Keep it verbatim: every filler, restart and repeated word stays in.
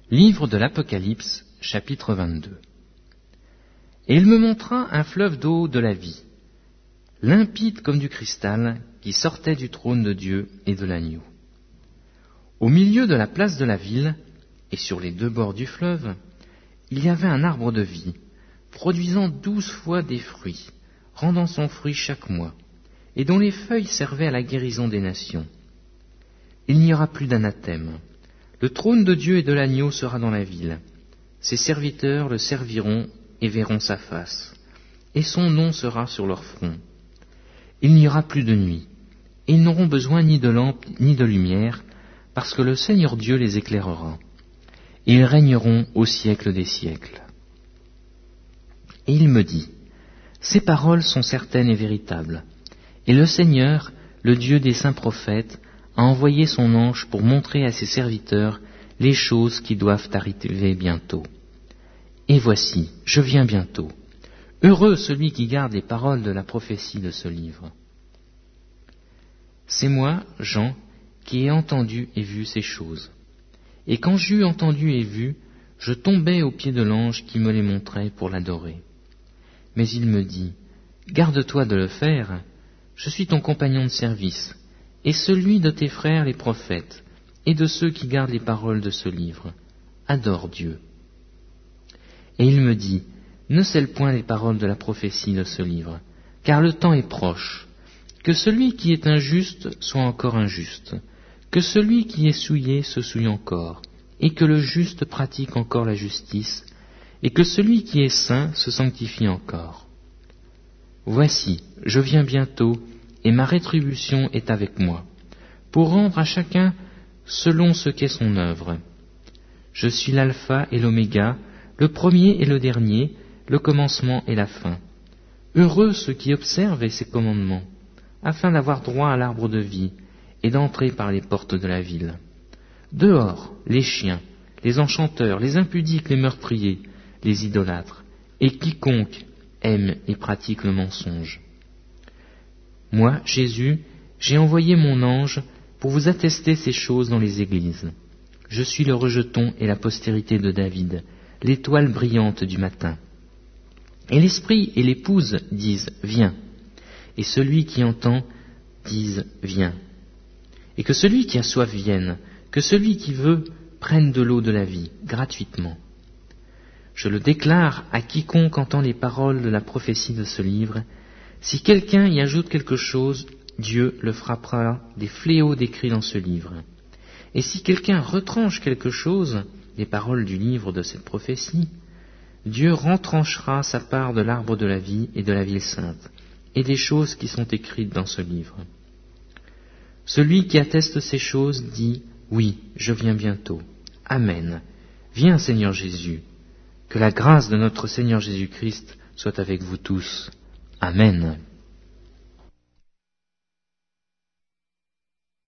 Livre de l'Apocalypse, chapitre vingt-deux. Et il me montra un fleuve d'eau de la vie, limpide comme du cristal, qui sortait du trône de Dieu et de l'agneau. Au milieu de la place de la ville, et sur les deux bords du fleuve, il y avait un arbre de vie, produisant douze fois des fruits, rendant son fruit chaque mois, et dont les feuilles servaient à la guérison des nations. Il n'y aura plus d'anathème. Le trône de Dieu et de l'agneau sera dans la ville. Ses serviteurs le serviront et verront sa face, et son nom sera sur leur front. Il n'y aura plus de nuit, et ils n'auront besoin ni de lampe ni de lumière, parce que le Seigneur Dieu les éclairera, et ils régneront au siècle des siècles. Et il me dit, ces paroles sont certaines et véritables, et le Seigneur, le Dieu des saints prophètes, a envoyé son ange pour montrer à ses serviteurs les choses qui doivent arriver bientôt. Et voici, je viens bientôt. Heureux celui qui garde les paroles de la prophétie de ce livre. C'est moi, Jean, qui ai entendu et vu ces choses. Et quand j'eus entendu et vu, je tombai aux pieds de l'ange qui me les montrait pour l'adorer. Mais il me dit, garde-toi de le faire, je suis ton compagnon de service, et celui de tes frères les prophètes, et de ceux qui gardent les paroles de ce livre. Adore Dieu. Et il me dit, ne scelle point les paroles de la prophétie de ce livre, car le temps est proche. Que celui qui est injuste soit encore injuste, que celui qui est souillé se souille encore, et que le juste pratique encore la justice, et que celui qui est saint se sanctifie encore. Voici, je viens bientôt, et ma rétribution est avec moi, pour rendre à chacun selon ce qu'est son œuvre. Je suis l'alpha et l'oméga, le premier et le dernier, le commencement et la fin. Heureux ceux qui observent ces commandements, afin d'avoir droit à l'arbre de vie et d'entrer par les portes de la ville. Dehors, les chiens, les enchanteurs, les impudiques, les meurtriers, les idolâtres, et quiconque aime et pratique le mensonge. Moi, Jésus, j'ai envoyé mon ange pour vous attester ces choses dans les églises. Je suis le rejeton et la postérité de David, l'étoile brillante du matin. Et l'esprit et l'épouse disent « Viens », et celui qui entend dise « Viens ». Et que celui qui a soif vienne, que celui qui veut prenne de l'eau de la vie, gratuitement. Je le déclare à quiconque entend les paroles de la prophétie de ce livre. Si quelqu'un y ajoute quelque chose, Dieu le frappera des fléaux décrits dans ce livre. Et si quelqu'un retranche quelque chose, des paroles du livre de cette prophétie, Dieu retranchera sa part de l'arbre de la vie et de la ville sainte, et des choses qui sont écrites dans ce livre. Celui qui atteste ces choses dit, oui, je viens bientôt. Amen. Viens, Seigneur Jésus. Que la grâce de notre Seigneur Jésus-Christ soit avec vous tous. Amen.